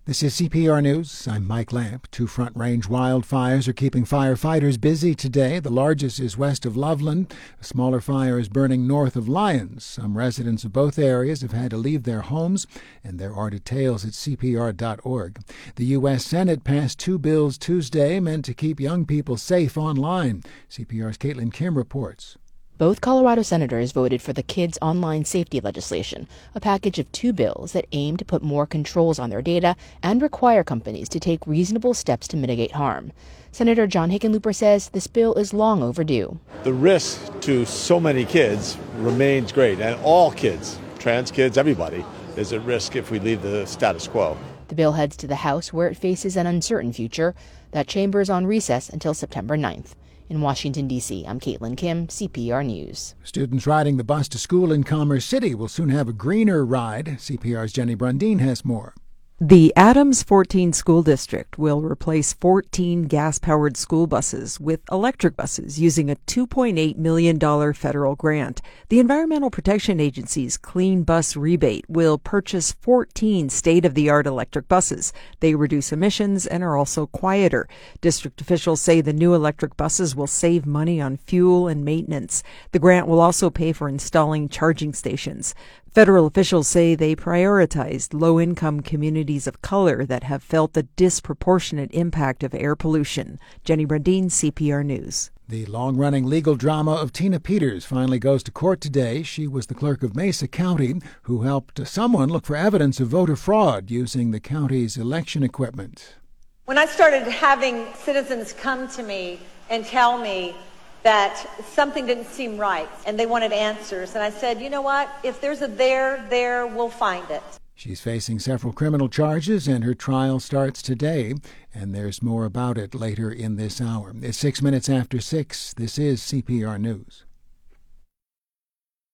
This is CPR News. I'm Mike Lamp. Two Front Range wildfires are keeping firefighters busy today. The largest is west of Loveland. A smaller fire is burning north of Lyons. Some residents of both areas have had to leave their homes, and there are details at CPR.org. The U.S. Senate passed two bills Tuesday meant to keep young people safe online. CPR's Caitlin Kim reports. Both Colorado senators voted for the Kids Online Safety legislation, a package of two bills that aim to put more controls on their data and require companies to take reasonable steps to mitigate harm. Senator John Hickenlooper says this bill is long overdue. The risk to so many kids remains great, and all kids, trans kids, everybody, is at risk if we leave the status quo. The bill heads to the House, where it faces an uncertain future. That chamber is on recess until September 9th. In Washington, D.C., I'm Caitlin Kim, CPR News. Students riding the bus to school in Commerce City will soon have a greener ride. CPR's Jenny Brundin has more. The Adams 14 School District will replace 14 gas-powered school buses with electric buses using a $2.8 million federal grant. The Environmental Protection Agency's Clean Bus Rebate will purchase 14 state-of-the-art electric buses. They reduce emissions and are also quieter. District officials say the new electric buses will save money on fuel and maintenance. The grant will also pay for installing charging stations. Federal officials say they prioritized low-income communities of color that have felt the disproportionate impact of air pollution. Jenny Brundin, CPR News. The long-running legal drama of Tina Peters finally goes to court today. She was the clerk of Mesa County who helped someone look for evidence of voter fraud using the county's election equipment. When I started having citizens come to me and tell me that something didn't seem right, and they wanted answers. And I said, you know what? If there's a there, we'll find it. She's facing several criminal charges, and her trial starts today. And there's more about it later in this hour. It's 6 minutes after 6. This is CPR News.